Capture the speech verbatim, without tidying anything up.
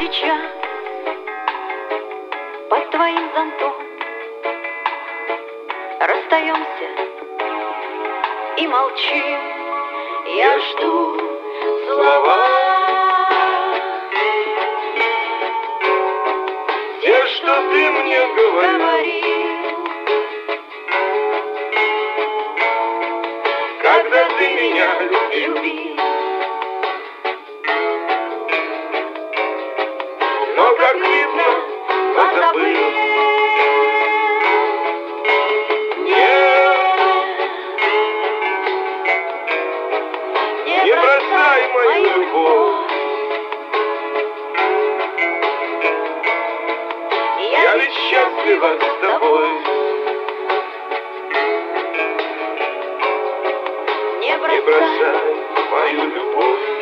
сейчас под твоим зонтом расстаемся и молчим. Я жду слова, те, что ты мне говорил, говорил, когда ты меня любил. любил. Но, как видно, позабыл. Не Не бросай мою любовь, я ведь счастлива с тобой. Не Не бросай бросай мою любовь.